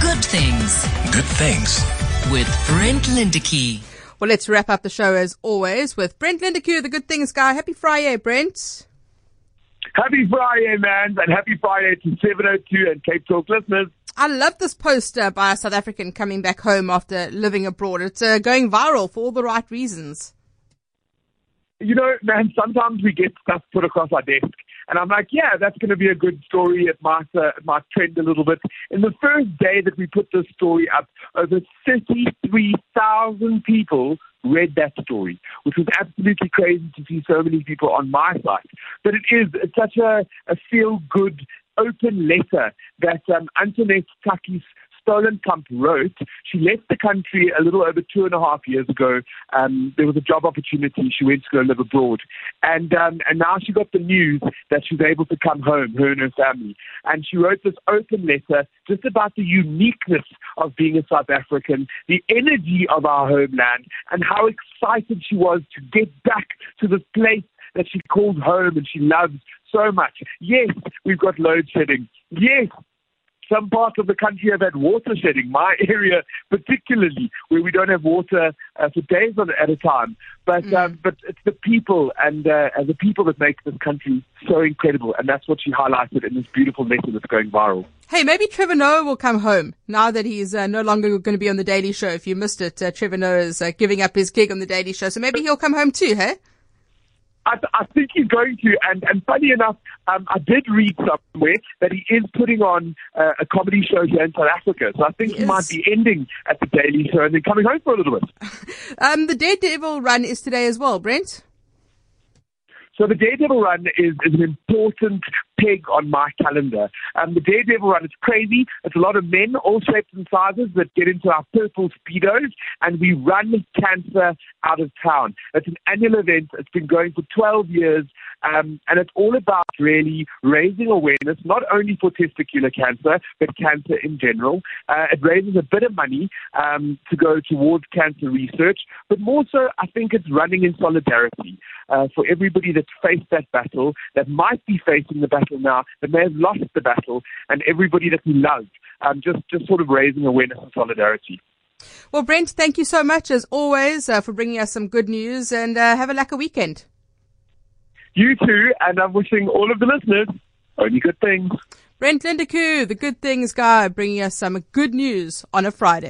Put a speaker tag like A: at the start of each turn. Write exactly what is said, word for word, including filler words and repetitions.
A: Good things.
B: Good things.
A: With Brent Lindeque.
C: Well, let's wrap up the show as always with Brent Lindeque, the Good Things guy. Happy Friday, Brent.
D: Happy Friday, man, and happy Friday to seven oh two and Cape Talk listeners.
C: I love this poster by a South African coming back home after living abroad. It's uh, going viral for all the right reasons.
D: You know, man, sometimes we get stuff put across our desk, and I'm like, yeah, that's going to be a good story. It might, uh, it might trend a little bit. In the first day that we put this story up, over thirty-three thousand people read that story, which was absolutely crazy to see so many people on my site. But it is it's such a, a feel-good, open letter that um, Antoinette Takis Stolenkamp wrote. She left the country a little over two and a half years ago. Um, there was a job opportunity. She went to go live abroad. And um, and now she got the news that she was able to come home, her and her family. And she wrote this open letter just about the uniqueness of being a South African, the energy of our homeland, and how excited she was to get back to this place that she calls home and she loves so much. Yes, we've got load shedding. Yes, some parts of the country have had water shedding, my area particularly, where we don't have water uh, for days on, at a time. But mm. um, but it's the people and, uh, and the people that make this country so incredible, and that's what she highlighted in this beautiful letter that's going viral.
C: Hey, maybe Trevor Noah will come home now that he's uh, no longer going to be on The Daily Show. If you missed it, uh, Trevor Noah is uh, giving up his gig on The Daily Show, so maybe he'll come home too, hey?
D: I, th- I think he's going to, and, and funny enough, um, I did read somewhere that he is putting on uh, a comedy show here in South Africa. So I think yes. he might be ending at the Daily Show and then coming home for a little bit.
C: um, the Daredevil run is today as well, Brent.
D: So the Daredevil run is, is an important peg on my calendar. Um, the Daredevil run is crazy. It's a lot of men, all shapes and sizes, that get into our purple Speedos, and we run cancer out of town. It's an annual event. It's been going for twelve years, um, and it's all about really raising awareness, not only for testicular cancer, but cancer in general. Uh, it raises a bit of money um, to go towards cancer research, but more so, I think it's running in solidarity uh, for everybody that's faced that battle, that might be facing the battle now, that may have lost the battle, and everybody that we love, um, just, just sort of raising awareness and solidarity.
C: Well, Brent, thank you so much, as always, uh, for bringing us some good news, and uh, have a lekker weekend.
D: You too, and I'm wishing all of the listeners only good things.
C: Brent Lindeque, the Good Things guy, bringing us some good news on a Friday.